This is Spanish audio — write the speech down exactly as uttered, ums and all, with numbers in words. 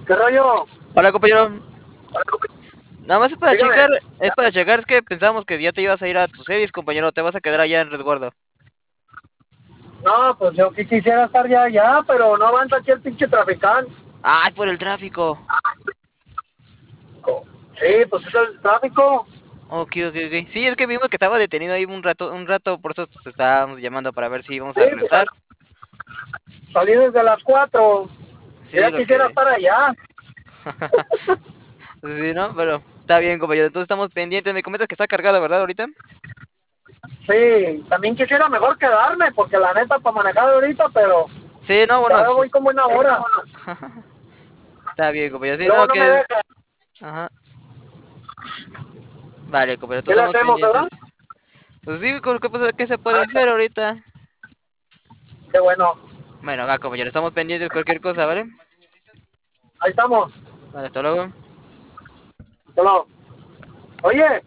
¿Qué rollo? Hola, compañero. Nada más es para Dígame. checar, es para checar, es que pensábamos que ya te ibas a ir a tus series, compañero, te vas a quedar allá en resguardo. No, pues yo que quisiera estar ya allá, pero no avanza aquí el pinche traficante. Ay, por el tráfico. Sí, pues es el tráfico. Ok, ok, ok. Sí, es que vimos que estaba detenido ahí un rato, un rato, por eso te estábamos llamando para ver si íbamos Sí, a pues sal- regresar. salí desde las cuatro. Yo Sí, ya quisiera porque... estar allá. Sí, ¿no? Pero está bien, compañero, entonces estamos pendientes. Me comentas que está cargado, ¿verdad, ahorita? Sí, también quisiera mejor quedarme, porque la neta para manejar ahorita, pero Sí, no, bueno, ya sí. voy como una hora. Está bien, compañero. Sí, Luego no, no me que... deja. Ajá. Vale, compañero, ¿Qué entonces le estamos hacemos, verdad? pendientes. Pues sí, ¿qué, pasa? ¿Qué se puede hacer ahorita? Qué bueno. Bueno, va, compañero, estamos pendientes de cualquier cosa, ¿vale? Ahí estamos. Vale, hasta luego. Solo. Oye.